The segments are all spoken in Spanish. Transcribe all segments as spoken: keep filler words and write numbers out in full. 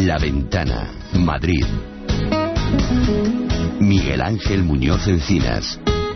La Ventana, Madrid. Miguel Ángel Muñoz Encinas.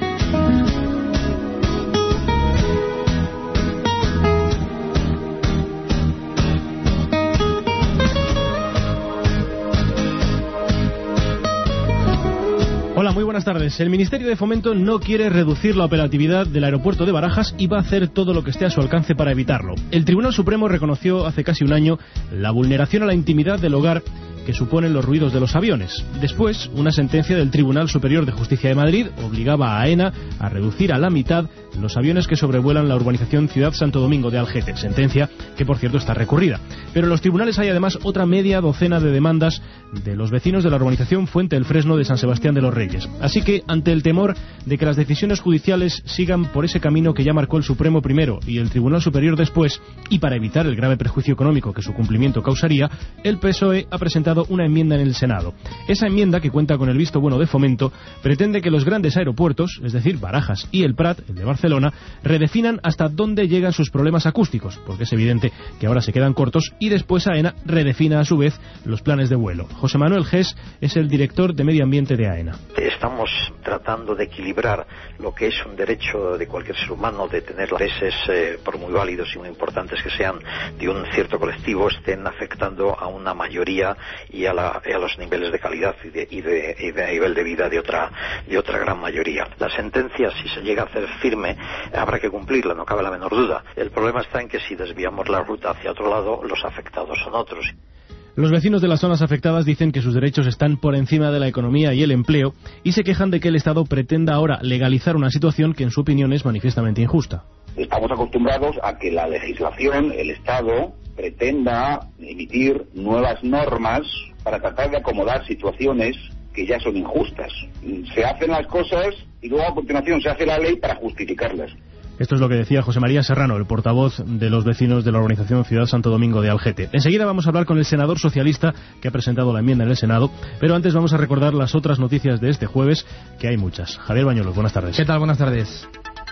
Hola, muy buenas tardes. El Ministerio de Fomento no quiere reducir la operatividad del aeropuerto de Barajas y va a hacer todo lo que esté a su alcance para evitarlo. El Tribunal Supremo reconoció hace casi un año la vulneración a la intimidad del hogar que suponen los ruidos de los aviones. Después, una sentencia del Tribunal Superior de Justicia de Madrid obligaba a AENA a reducir a la mitad los aviones que sobrevuelan la urbanización Ciudad Santo Domingo de Algete, sentencia que por cierto está recurrida. Pero en los tribunales hay además otra media docena de demandas de los vecinos de la urbanización Fuente del Fresno de San Sebastián de los Reyes. Así que, ante el temor de que las decisiones judiciales sigan por ese camino que ya marcó el Supremo primero y el Tribunal Superior después, y para evitar el grave perjuicio económico que su cumplimiento causaría, el P S O E ha presentado una enmienda en el Senado. Esa enmienda, que cuenta con el visto bueno de Fomento, pretende que los grandes aeropuertos, es decir, Barajas y el Prat, el de Barcelona, redefinan hasta dónde llegan sus problemas acústicos, porque es evidente que ahora se quedan cortos, y después AENA redefina a su vez los planes de vuelo. José Manuel Gés es el director de Medio Ambiente de AENA. Estamos tratando de equilibrar lo que es un derecho de cualquier ser humano de tener intereses, eh, por muy válidos y muy importantes que sean, de un cierto colectivo, estén afectando a una mayoría y a, la, y a los niveles de calidad y de, y, de, y de nivel de vida de otra, de otra gran mayoría. La sentencia, si se llega a hacer firme, habrá que cumplirla, no cabe la menor duda. El problema está en que si desviamos la ruta hacia otro lado, los afectados son otros. Los vecinos de las zonas afectadas dicen que sus derechos están por encima de la economía y el empleo y se quejan de que el Estado pretenda ahora legalizar una situación que en su opinión es manifiestamente injusta. Estamos acostumbrados a que la legislación, el Estado, pretenda emitir nuevas normas para tratar de acomodar situaciones que ya son injustas. Se hacen las cosas y luego a continuación se hace la ley para justificarlas. Esto es lo que decía José María Serrano, el portavoz de los vecinos de la urbanización Ciudad Santo Domingo de Algete. Enseguida vamos a hablar con el senador socialista que ha presentado la enmienda en el Senado, pero antes vamos a recordar las otras noticias de este jueves, que hay muchas. Javier Bañuelos, buenas tardes. ¿Qué tal? Buenas tardes.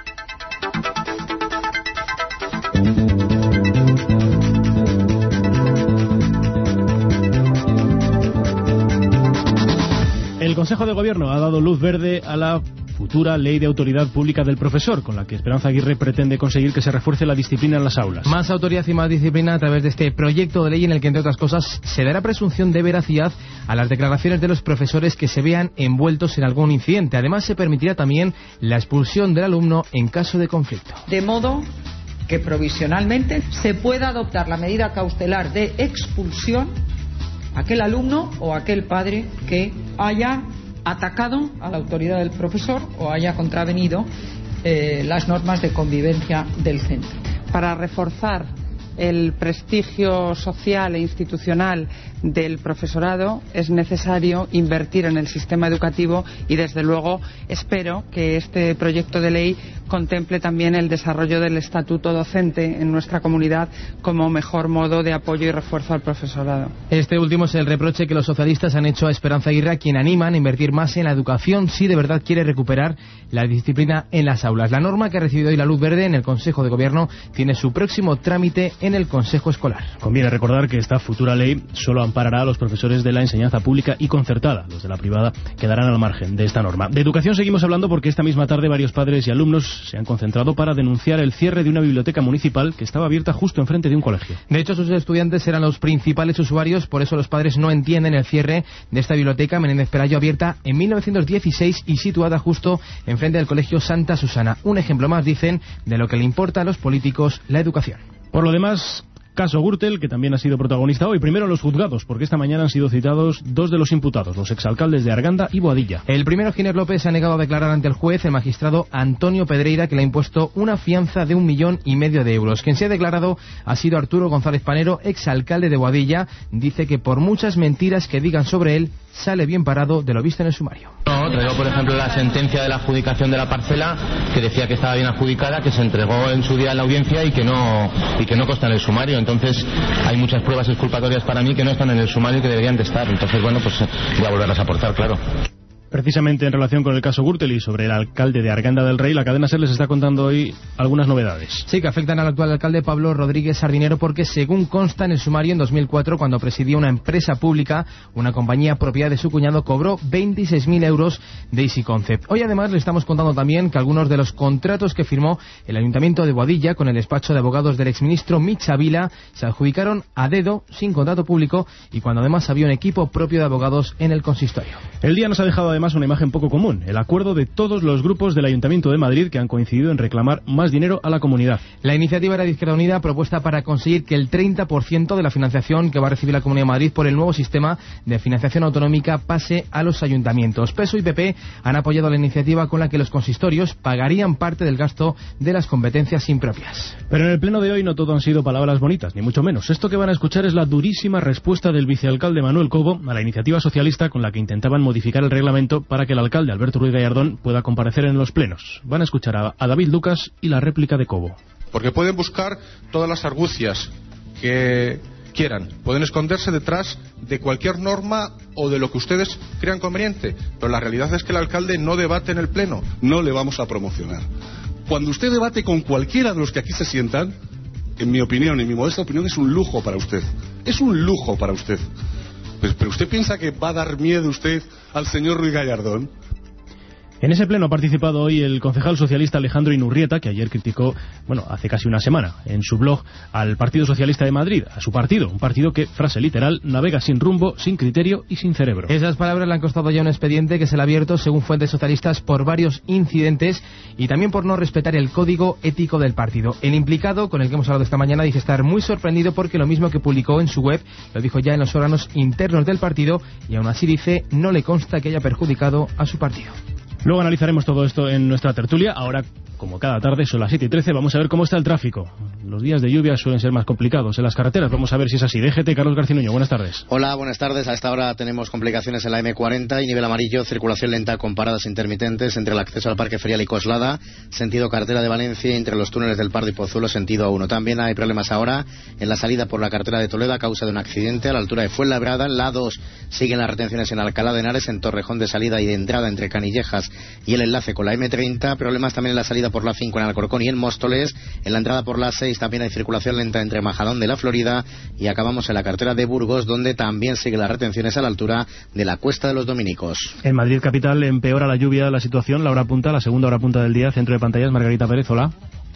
El Consejo de Gobierno ha dado luz verde a la futura Ley de Autoridad Pública del Profesor, con la que Esperanza Aguirre pretende conseguir que se refuerce la disciplina en las aulas. Más autoridad y más disciplina a través de este proyecto de ley en el que, entre otras cosas, se dará presunción de veracidad a las declaraciones de los profesores que se vean envueltos en algún incidente. Además, se permitirá también la expulsión del alumno en caso de conflicto. De modo que provisionalmente se pueda adoptar la medida cautelar de expulsión a aquel alumno o a aquel padre que haya atacado a la autoridad del profesor o haya contravenido eh, las normas de convivencia del centro. Para reforzar el prestigio social e institucional del profesorado es necesario invertir en el sistema educativo y desde luego espero que este proyecto de ley contemple también el desarrollo del estatuto docente en nuestra comunidad como mejor modo de apoyo y refuerzo al profesorado. Este último es el reproche que los socialistas han hecho a Esperanza Aguirre, a quien animan a invertir más en la educación si de verdad quiere recuperar la disciplina en las aulas. La norma que ha recibido hoy la luz verde en el Consejo de Gobierno tiene su próximo trámite en el Consejo Escolar. Conviene recordar que esta futura ley solo amparará a los profesores de la enseñanza pública y concertada. Los de la privada quedarán al margen de esta norma. De educación seguimos hablando porque esta misma tarde varios padres y alumnos se han concentrado para denunciar el cierre de una biblioteca municipal que estaba abierta justo enfrente de un colegio. De hecho, sus estudiantes eran los principales usuarios, por eso los padres no entienden el cierre de esta biblioteca Menéndez Pelayo, abierta en mil novecientos dieciséis y situada justo enfrente del colegio Santa Susana. Un ejemplo más, dicen, de lo que le importa a los políticos la educación. Por lo demás, caso Gürtel, que también ha sido protagonista hoy. Primero los juzgados, porque esta mañana han sido citados dos de los imputados, los exalcaldes de Arganda y Boadilla. El primero, Giner López, se ha negado a declarar ante el juez, el magistrado Antonio Pedreira, que le ha impuesto una fianza de un millón y medio de euros. Quien se ha declarado ha sido Arturo González Panero, exalcalde de Boadilla. Dice que por muchas mentiras que digan sobre él, sale bien parado de lo visto en el sumario. No, traigo por ejemplo la sentencia de la adjudicación de la parcela, que decía que estaba bien adjudicada, que se entregó en su día en la audiencia y que no y que no consta en el sumario. Entonces hay muchas pruebas exculpatorias para mí que no están en el sumario y que deberían de estar. Entonces, bueno, pues voy a volverlas a aportar, claro. Precisamente en relación con el caso Gürtel y sobre el alcalde de Arganda del Rey, la cadena SER les está contando hoy algunas novedades. Sí, que afectan al actual alcalde Pablo Rodríguez Sardinero porque, según consta en el sumario, en dos mil cuatro, cuando presidía una empresa pública, una compañía propiedad de su cuñado cobró veintiséis mil euros de Easy Concept. Hoy además le estamos contando también que algunos de los contratos que firmó el Ayuntamiento de Boadilla con el despacho de abogados del exministro Micha Vila se adjudicaron a dedo, sin contrato público, y cuando además había un equipo propio de abogados en el consistorio. El día nos ha dejado además una imagen poco común, el acuerdo de todos los grupos del Ayuntamiento de Madrid que han coincidido en reclamar más dinero a la comunidad. La iniciativa era de Izquierda Unida, propuesta para conseguir que el treinta por ciento de la financiación que va a recibir la Comunidad de Madrid por el nuevo sistema de financiación autonómica pase a los ayuntamientos. P S O E y P P han apoyado la iniciativa con la que los consistorios pagarían parte del gasto de las competencias impropias. Pero en el pleno de hoy no todo han sido palabras bonitas, ni mucho menos. Esto que van a escuchar es la durísima respuesta del vicealcalde Manuel Cobo a la iniciativa socialista con la que intentaban modificar el reglamento para que el alcalde Alberto Ruiz Gallardón pueda comparecer en los plenos. Van a escuchar a, a David Lucas y la réplica de Cobo. Porque pueden buscar todas las argucias que quieran, pueden esconderse detrás de cualquier norma o de lo que ustedes crean conveniente, pero la realidad es que el alcalde no debate en el pleno. No le vamos a promocionar. Cuando usted debate con cualquiera de los que aquí se sientan, en mi opinión, en mi modesta opinión, es un lujo para usted. Es un lujo para usted. Pero, pero usted piensa que va a dar miedo usted al señor Ruiz Gallardón. En ese pleno ha participado hoy el concejal socialista Alejandro Inurrieta, que ayer criticó, bueno, hace casi una semana, en su blog, al Partido Socialista de Madrid, a su partido, un partido que, frase literal, navega sin rumbo, sin criterio y sin cerebro. Esas palabras le han costado ya un expediente que se le ha abierto, según fuentes socialistas, por varios incidentes y también por no respetar el código ético del partido. El implicado, con el que hemos hablado esta mañana, dice estar muy sorprendido porque lo mismo que publicó en su web, lo dijo ya en los órganos internos del partido y aún así dice no le consta que haya perjudicado a su partido. Luego analizaremos todo esto en nuestra tertulia. Ahora, como cada tarde, son las siete y trece, vamos a ver cómo está el tráfico. Los días de lluvia suelen ser más complicados en las carreteras. Vamos a ver si es así. D G T, Carlos García Nuño, buenas tardes. Hola, buenas tardes. A esta hora tenemos complicaciones en la eme cuarenta y nivel amarillo, circulación lenta con paradas intermitentes entre el acceso al Parque Ferial y Coslada, sentido carretera de Valencia, y entre los túneles del Pardo y Pozuelo, sentido A uno. También hay problemas ahora en la salida por la carretera de Toledo a causa de un accidente a la altura de Fuenlabrada. La A dos siguen las retenciones en Alcalá de Henares, en Torrejón de salida y de entrada entre Canillejas y el enlace con la eme treinta. Problemas también en la salida por la cinco en Alcorcón y en Móstoles. En la entrada por la seis también hay circulación lenta entre Majadón de la Florida, y acabamos en la carretera de Burgos, donde también siguen las retenciones a la altura de la Cuesta de los Dominicos. En Madrid capital empeora la lluvia la situación, la hora punta, la segunda hora punta del día. Centro de pantallas, Margarita Pérez, hola.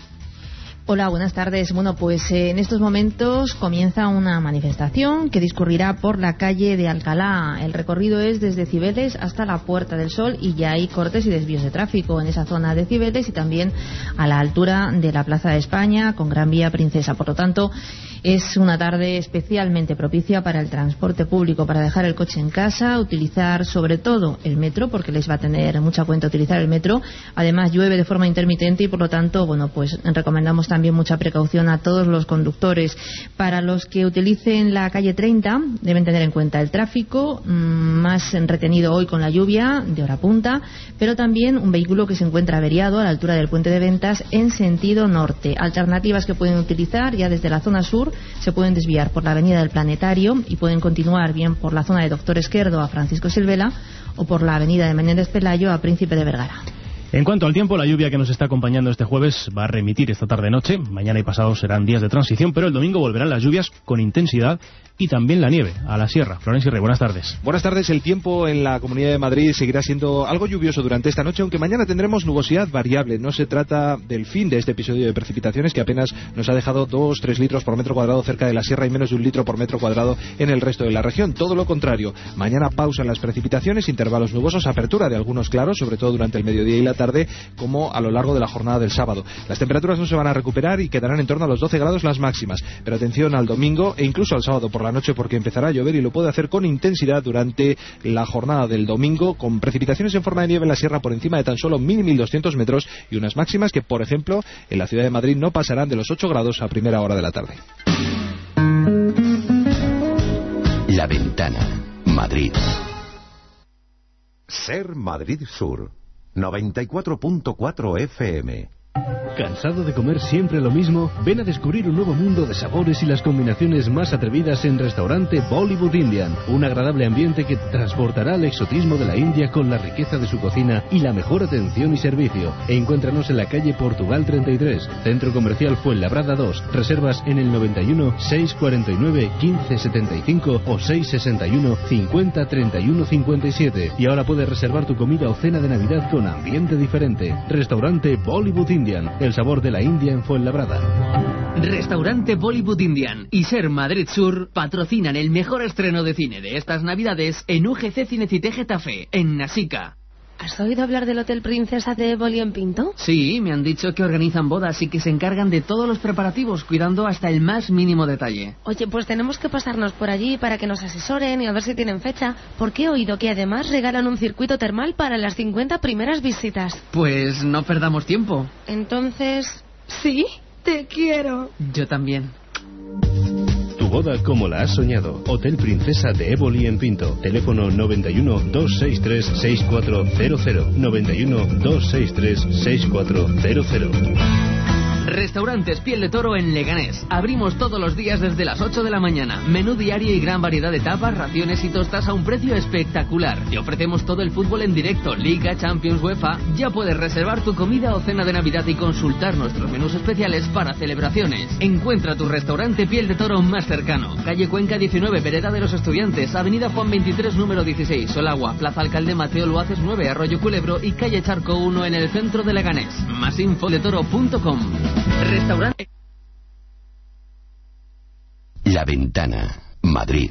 Hola, buenas tardes. Bueno, pues eh, en estos momentos comienza una manifestación que discurrirá por la calle de Alcalá. El recorrido es desde Cibeles hasta la Puerta del Sol y ya hay cortes y desvíos de tráfico en esa zona de Cibeles y también a la altura de la Plaza de España con Gran Vía Princesa. Por lo tanto, es una tarde especialmente propicia para el transporte público, para dejar el coche en casa, utilizar sobre todo el metro, porque les va a tener mucha cuenta utilizar el metro. Además, llueve de forma intermitente y por lo tanto, bueno, pues recomendamos también También mucha precaución a todos los conductores. Para los que utilicen la calle treinta, deben tener en cuenta el tráfico, mmm, más retenido hoy con la lluvia, de hora punta, pero también un vehículo que se encuentra averiado a la altura del puente de Ventas en sentido norte. Alternativas que pueden utilizar ya desde la zona sur, se pueden desviar por la avenida del Planetario y pueden continuar bien por la zona de Doctor Esquerdo a Francisco Silvela o por la avenida de Menéndez Pelayo a Príncipe de Vergara. En cuanto al tiempo, la lluvia que nos está acompañando este jueves va a remitir esta tarde-noche. Mañana y pasado serán días de transición, pero el domingo volverán las lluvias con intensidad y también la nieve a la sierra. Florencio Rey, buenas tardes. Buenas tardes. El tiempo en la Comunidad de Madrid seguirá siendo algo lluvioso durante esta noche, aunque mañana tendremos nubosidad variable. No se trata del fin de este episodio de precipitaciones, que apenas nos ha dejado dos tres litros por metro cuadrado cerca de la sierra y menos de un litro por metro cuadrado en el resto de la región. Todo lo contrario. Mañana pausa en las precipitaciones, intervalos nubosos, apertura de algunos claros, sobre todo durante el mediodía y la tarde, como a lo largo de la jornada del sábado. Las temperaturas no se van a recuperar y quedarán en torno a los doce grados las máximas. Pero atención al domingo e incluso al sábado por la noche, porque empezará a llover y lo puede hacer con intensidad durante la jornada del domingo, con precipitaciones en forma de nieve en la sierra por encima de tan solo mil doscientos metros y unas máximas que, por ejemplo, en la ciudad de Madrid no pasarán de los ocho grados a primera hora de la tarde. La Ventana, Madrid. Ser Madrid Sur, noventa y cuatro punto cuatro F M. ¿Cansado de comer siempre lo mismo? Ven a descubrir un nuevo mundo de sabores y las combinaciones más atrevidas en Restaurante Bollywood Indian. Un agradable ambiente que transportará al exotismo de la India con la riqueza de su cocina y la mejor atención y servicio. Encuéntranos en la calle Portugal treinta y tres, Centro Comercial Fuenlabrada dos. Reservas en el noventa y uno, seiscientos cuarenta y nueve, quince setenta y cinco o seiscientos sesenta y uno, cincuenta treinta y uno cincuenta y siete. Y ahora puedes reservar tu comida o cena de Navidad con ambiente diferente. Restaurante Bollywood Indian. El sabor de la India en Fuenlabrada. Restaurante Bollywood Indian y Ser Madrid Sur patrocinan el mejor estreno de cine de estas Navidades en U G C Cinecité Getafe, en Nasica. ¿Has oído hablar del Hotel Princesa de Éboli en Pinto? Sí, me han dicho que organizan bodas y que se encargan de todos los preparativos, cuidando hasta el más mínimo detalle. Oye, pues tenemos que pasarnos por allí para que nos asesoren y a ver si tienen fecha, porque he oído que además regalan un circuito termal para las cincuenta primeras visitas. Pues no perdamos tiempo. Entonces, ¿sí? Te quiero. Yo también. Tu boda como la has soñado. Hotel Princesa de Éboli en Pinto. Teléfono noventa y uno, doscientos sesenta y tres, sesenta y cuatro cero cero. noventa y uno, doscientos sesenta y tres, sesenta y cuatro cero cero. Restaurantes Piel de Toro en Leganés. Abrimos todos los días desde las ocho de la mañana. Menú diario y gran variedad de tapas, raciones y tostas a un precio espectacular. Te ofrecemos todo el fútbol en directo, Liga, Champions, UEFA. Ya puedes reservar tu comida o cena de Navidad y consultar nuestros menús especiales para celebraciones. Encuentra tu restaurante Piel de Toro más cercano. Calle Cuenca diecinueve, Vereda de los Estudiantes, Avenida Juan veintitrés, número dieciséis, Solagua, Plaza Alcalde Mateo Luaces nueve, Arroyo Culebro y Calle Charco uno en el centro de Leganés. Más info de toro punto com. Restaurante La Ventana, Madrid.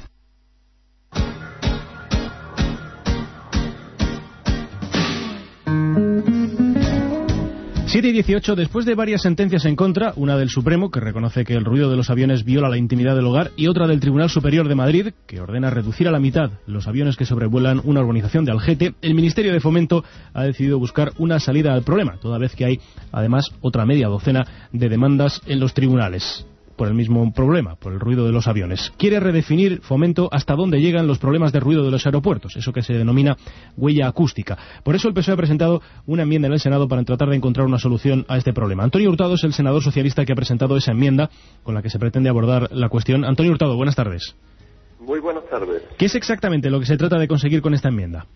siete y dieciocho, después de varias sentencias en contra, una del Supremo, que reconoce que el ruido de los aviones viola la intimidad del hogar, y otra del Tribunal Superior de Madrid, que ordena reducir a la mitad los aviones que sobrevuelan una urbanización de Algete, el Ministerio de Fomento ha decidido buscar una salida al problema, toda vez que hay, además, otra media docena de demandas en los tribunales por el mismo problema, por el ruido de los aviones. Quiere redefinir Fomento hasta dónde llegan los problemas de ruido de los aeropuertos, eso que se denomina huella acústica. Por eso el P S O E ha presentado una enmienda en el Senado para tratar de encontrar una solución a este problema. Antonio Hurtado es el senador socialista que ha presentado esa enmienda con la que se pretende abordar la cuestión. Antonio Hurtado, buenas tardes. Muy buenas tardes. ¿Qué es exactamente lo que se trata de conseguir con esta enmienda?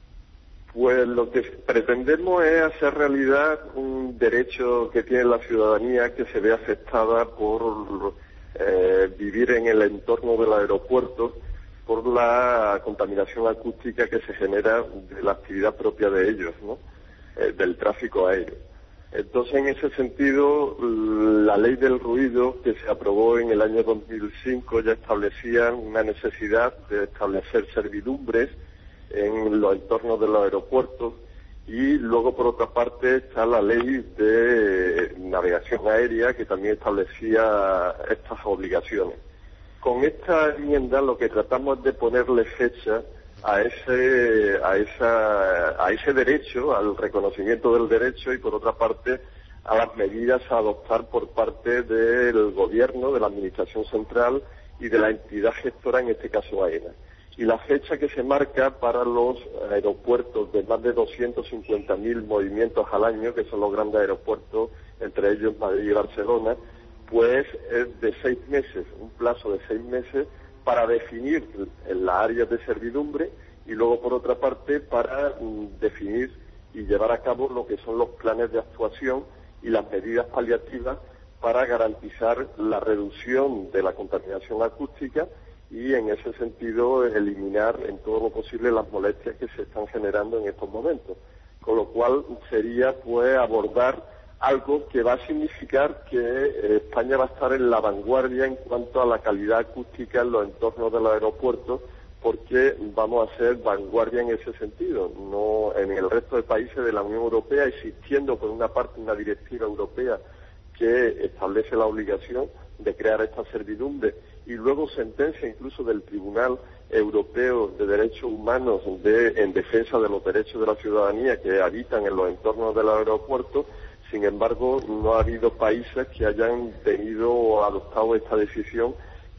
Pues lo que pretendemos es hacer realidad un derecho que tiene la ciudadanía que se ve afectada por eh, vivir en el entorno del aeropuerto, por la contaminación acústica que se genera de la actividad propia de ellos, ¿no? Eh, del tráfico aéreo. Entonces, en ese sentido, la ley del ruido que se aprobó en el año dos mil cinco ya establecía una necesidad de establecer servidumbres en los entornos de los aeropuertos, y luego por otra parte está la ley de navegación aérea que también establecía estas obligaciones. Con esta enmienda lo que tratamos es de ponerle fecha a ese a esa a ese derecho, al reconocimiento del derecho, y por otra parte a las medidas a adoptar por parte del gobierno, de la administración central y de la entidad gestora, en este caso AENA. Y la fecha que se marca para los aeropuertos de más de doscientos cincuenta mil movimientos al año, que son los grandes aeropuertos, entre ellos Madrid y Barcelona, pues es de seis meses, un plazo de seis meses para definir las áreas de servidumbre, y luego por otra parte para mm, definir y llevar a cabo lo que son los planes de actuación y las medidas paliativas para garantizar la reducción de la contaminación acústica y, en ese sentido, eliminar en todo lo posible las molestias que se están generando en estos momentos. Con lo cual sería pues abordar algo que va a significar que eh, España va a estar en la vanguardia en cuanto a la calidad acústica en los entornos de los aeropuertos, porque vamos a ser vanguardia en ese sentido. No en el resto de países de la Unión Europea, existiendo por una parte una directiva europea que establece la obligación de crear esta servidumbre, y luego sentencia incluso del Tribunal Europeo de Derechos Humanos de, en defensa de los derechos de la ciudadanía que habitan en los entornos del aeropuerto. Sin embargo, no ha habido países que hayan tenido o adoptado esta decisión, que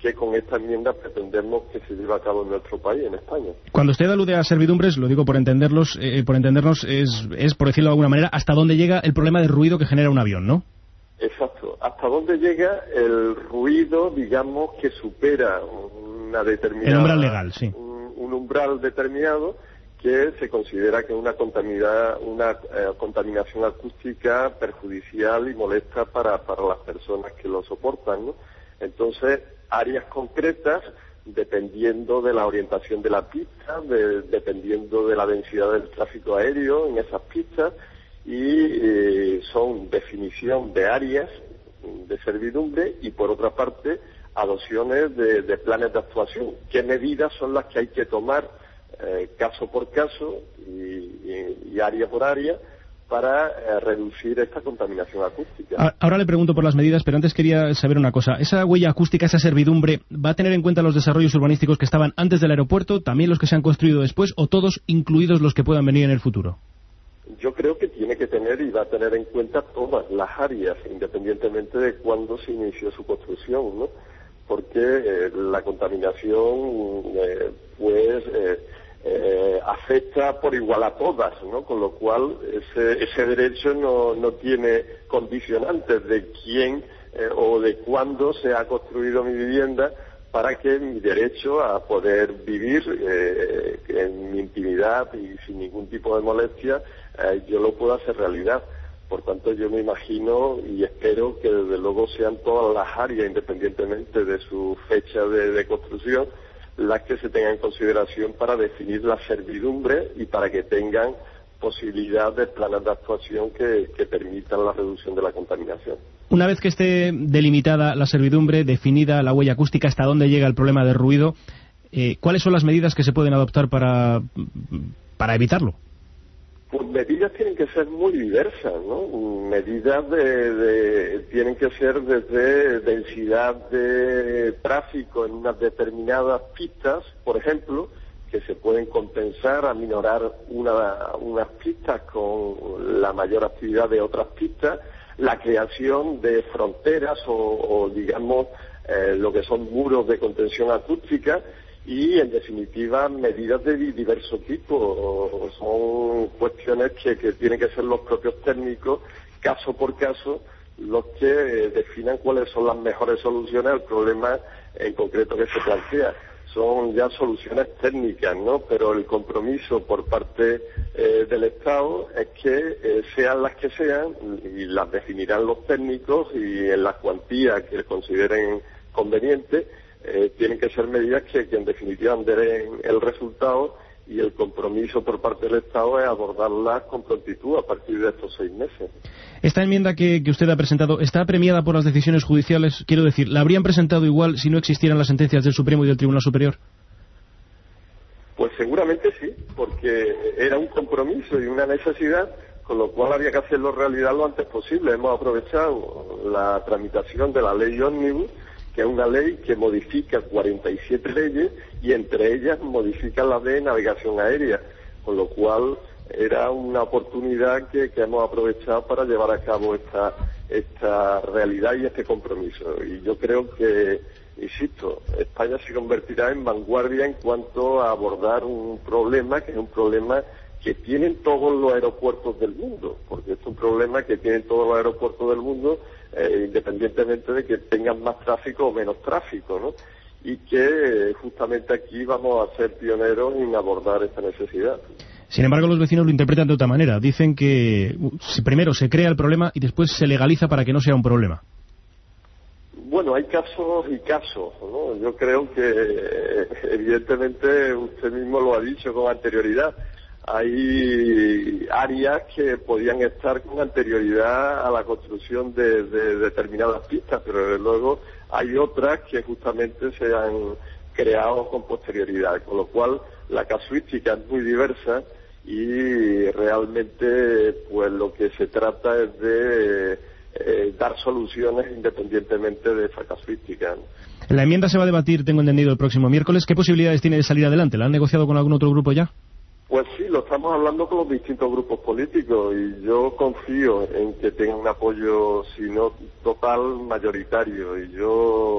que con esta enmienda pretendemos que se lleve a cabo en nuestro país, en España. Cuando usted alude a servidumbres, lo digo por entenderlos, eh, por entendernos, es, es, por decirlo de alguna manera, hasta dónde llega el problema de ruido que genera un avión, ¿no? Exacto. Hasta dónde llega el ruido, digamos, que supera una determinada... El umbral legal, sí. Un, un umbral determinado que se considera que es una, contaminada, una eh, contaminación acústica perjudicial y molesta para, para las personas que lo soportan, ¿no? Entonces, áreas concretas, dependiendo de la orientación de la pista, de, dependiendo de la densidad del tráfico aéreo en esas pistas, y eh, son definición de áreas de servidumbre y, por otra parte, adopciones de, de planes de actuación. ¿Qué medidas son las que hay que tomar eh, caso por caso y, y, y área por área para eh, reducir esta contaminación acústica? Ahora le pregunto por las medidas, pero antes quería saber una cosa. ¿Esa huella acústica, esa servidumbre, va a tener en cuenta los desarrollos urbanísticos que estaban antes del aeropuerto, también los que se han construido después, o todos, incluidos los que puedan venir en el futuro? Yo creo que tiene que tener y va a tener en cuenta todas las áreas, independientemente de cuándo se inició su construcción, ¿no? Porque eh, la contaminación, eh, pues, eh, eh, afecta por igual a todas, ¿no? Con lo cual, ese, ese derecho no, no tiene condicionantes de quién eh, o de cuándo se ha construido mi vivienda, para que mi derecho a poder vivir eh, en mi intimidad y sin ningún tipo de molestia, eh, yo lo pueda hacer realidad. Por tanto, yo me imagino y espero que desde luego sean todas las áreas, independientemente de su fecha de, de construcción, las que se tengan en consideración para definir la servidumbre y para que tengan posibilidad de planes de actuación que, que permitan la reducción de la contaminación. Una vez que esté delimitada la servidumbre, definida la huella acústica, hasta dónde llega el problema de ruido, eh, ¿cuáles son las medidas que se pueden adoptar para, para evitarlo? Pues medidas tienen que ser muy diversas, ¿no? Medidas de, de, tienen que ser desde densidad de tráfico en unas determinadas pistas, por ejemplo, que se pueden compensar, aminorar una, unas pistas con la mayor actividad de otras pistas, la creación de fronteras o, o digamos, eh, lo que son muros de contención acústica y, en definitiva, medidas de diverso tipo. Son cuestiones que, que tienen que ser los propios técnicos, caso por caso, los que eh, definan cuáles son las mejores soluciones al problema en concreto que se plantea. Son ya soluciones técnicas, ¿no? Pero el compromiso por parte eh, del Estado es que eh, sean las que sean, y las definirán los técnicos, y en las cuantías que consideren convenientes, eh, tienen que ser medidas que, que en definitiva den el resultado, y el compromiso por parte del Estado es abordarlas con prontitud a partir de estos seis meses. Esta enmienda que, que usted ha presentado, ¿está premiada por las decisiones judiciales? Quiero decir, ¿la habrían presentado igual si no existieran las sentencias del Supremo y del Tribunal Superior? Pues seguramente sí, porque era un compromiso y una necesidad, con lo cual había que hacerlo realidad lo antes posible. Hemos aprovechado la tramitación de la ley ómnibus, que es una ley que modifica cuarenta y siete leyes, y entre ellas modifica la de navegación aérea, con lo cual era una oportunidad que, que hemos aprovechado para llevar a cabo esta, esta realidad y este compromiso. Y yo creo que, insisto, España se convertirá en vanguardia en cuanto a abordar un problema que es un problema que tienen todos los aeropuertos del mundo, porque es un problema que tienen todos los aeropuertos del mundo, eh, independientemente de que tengan más tráfico o menos tráfico, ¿no? Y que eh, justamente aquí vamos a ser pioneros en abordar esta necesidad. Sin embargo, los vecinos lo interpretan de otra manera. Dicen que primero se crea el problema y después se legaliza para que no sea un problema. Bueno, hay casos y casos, ¿no? Yo creo que, evidentemente, usted mismo lo ha dicho con anterioridad. Hay áreas que podían estar con anterioridad a la construcción de, de determinadas pistas, pero desde luego hay otras que justamente se han creado con posterioridad, con lo cual la casuística es muy diversa y realmente pues lo que se trata es de eh, dar soluciones independientemente de esa casuística, ¿no? La enmienda se va a debatir, tengo entendido, el próximo miércoles. ¿Qué posibilidades tiene de salir adelante? ¿La han negociado con algún otro grupo ya? Pues sí, lo estamos hablando con los distintos grupos políticos y yo confío en que tenga un apoyo, si no total, mayoritario. Y yo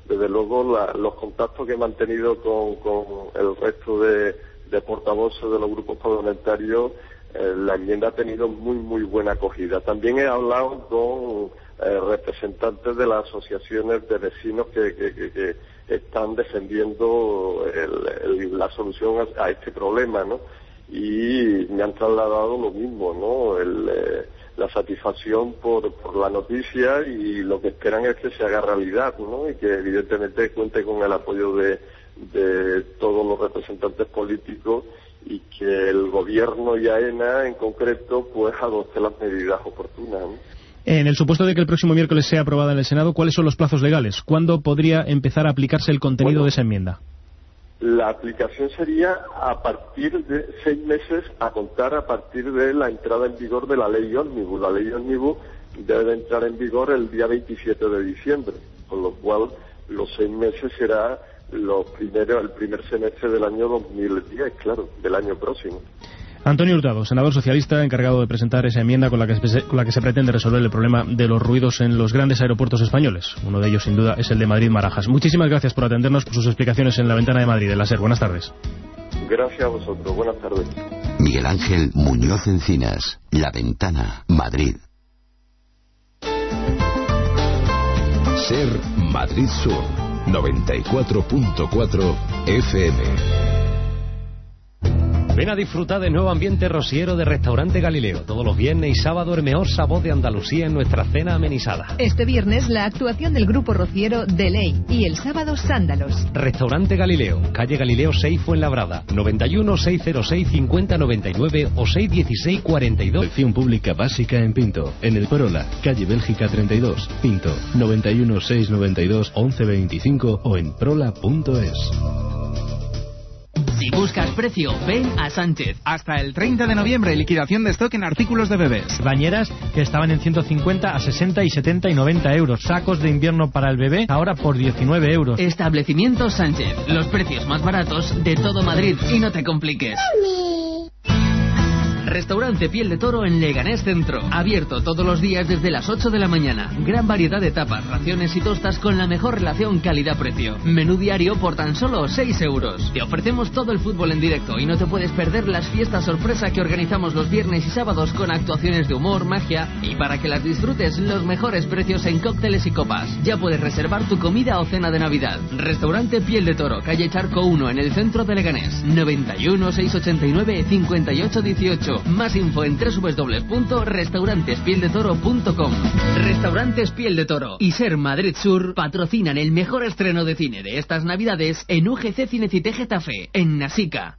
desde luego la, los contactos que he mantenido con, con el resto de, de portavoces de los grupos parlamentarios, eh, la enmienda ha tenido muy, muy buena acogida. También he hablado con eh, representantes de las asociaciones de vecinos que, que, que, que están defendiendo el, el, la solución a, a este problema, ¿no? Y me han trasladado lo mismo, ¿no? El, eh, la satisfacción por, por la noticia, y lo que esperan es que se haga realidad, ¿no? Y que evidentemente cuente con el apoyo de, de todos los representantes políticos, y que el gobierno y AENA en concreto pues adopte las medidas oportunas, ¿no? En el supuesto de que el próximo miércoles sea aprobada en el Senado, ¿cuáles son los plazos legales? ¿Cuándo podría empezar a aplicarse el contenido bueno, de esa enmienda? La aplicación sería a partir de seis meses a contar a partir de la entrada en vigor de la ley ómnibus. La ley ómnibus debe de entrar en vigor el día veintisiete de diciembre, con lo cual los seis meses será los primeros, el primer semestre del año dos mil diez, claro, del año próximo. Antonio Hurtado, senador socialista, encargado de presentar esa enmienda con la, que se, con la que se pretende resolver el problema de los ruidos en los grandes aeropuertos españoles. Uno de ellos, sin duda, es el de Madrid-Barajas. Muchísimas gracias por atendernos, por sus explicaciones en La Ventana de Madrid, de la SER. Buenas tardes. Gracias a vosotros. Buenas tardes. Miguel Ángel Muñoz Encinas, La Ventana, Madrid. SER Madrid Sur, noventa y cuatro punto cuatro F M. Ven a disfrutar del nuevo ambiente rociero de Restaurante Galileo. Todos los viernes y sábado el mejor sabor de Andalucía en nuestra cena amenizada. Este viernes la actuación del grupo rociero De Ley y el sábado Sándalos. Restaurante Galileo, calle Galileo seis Fuenlabrada, noventa y uno, seiscientos cero seis, cincuenta noventa y nueve o seis dieciséis cuarenta y dos. Sección pública básica en Pinto, en el Porola, calle Bélgica treinta y dos, Pinto, noventa y uno, seiscientos noventa y dos, once veinticinco o en prola punto es. Si buscas precio, ven a Sánchez. Hasta el treinta de noviembre, liquidación de stock en artículos de bebés. Bañeras que estaban en ciento cincuenta a sesenta y setenta y noventa euros. Sacos de invierno para el bebé ahora por diecinueve euros. Establecimiento Sánchez. Los precios más baratos de todo Madrid. Y no te compliques. Restaurante Piel de Toro en Leganés Centro. Abierto todos los días desde las ocho de la mañana. Gran variedad de tapas, raciones y tostas con la mejor relación calidad-precio. Menú diario por tan solo seis euros. Te ofrecemos todo el fútbol en directo y no te puedes perder las fiestas sorpresa que organizamos los viernes y sábados con actuaciones de humor, magia y para que las disfrutes los mejores precios en cócteles y copas. Ya puedes reservar tu comida o cena de Navidad. Restaurante Piel de Toro, calle Charco uno en el centro de Leganés. noventa y uno, seiscientos ochenta y nueve, cincuenta y ocho dieciocho. Más info en doble u doble u doble u punto restaurantes piel de toro punto com. Restaurantes Piel de Toro y SER Madrid Sur patrocinan el mejor estreno de cine de estas navidades en U G C Cinecité Getafe, en Nasica.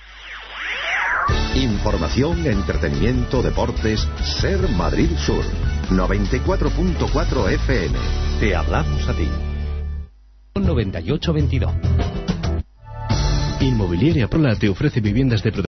Información, entretenimiento, deportes, SER Madrid Sur, noventa y cuatro punto cuatro F M. Te hablamos a ti. noventa y ocho veintidós. Inmobiliaria Prola te ofrece viviendas de protección